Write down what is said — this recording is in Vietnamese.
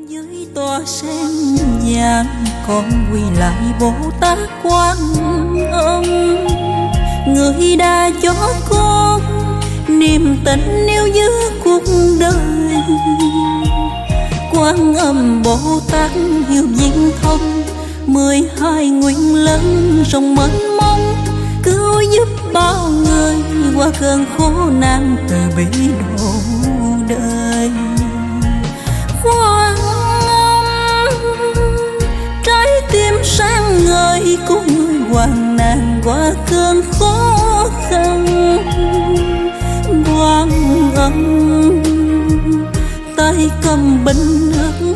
Dưới tòa sen vàng con quỳ lại Bồ Tát Quan Âm, người đã cho con niềm tin yêu giữa cuộc đời. Quan Âm Bồ Tát hiểu viên thông, 12 nguyện lớn rộng mênh mông, cứu giúp bao người qua cơn khổ nạn từ bi độ đời. Quan Âm trái tim sáng ngời của người hoạn nạn qua cơn khó khăn. Quan Âm tay cầm bình nước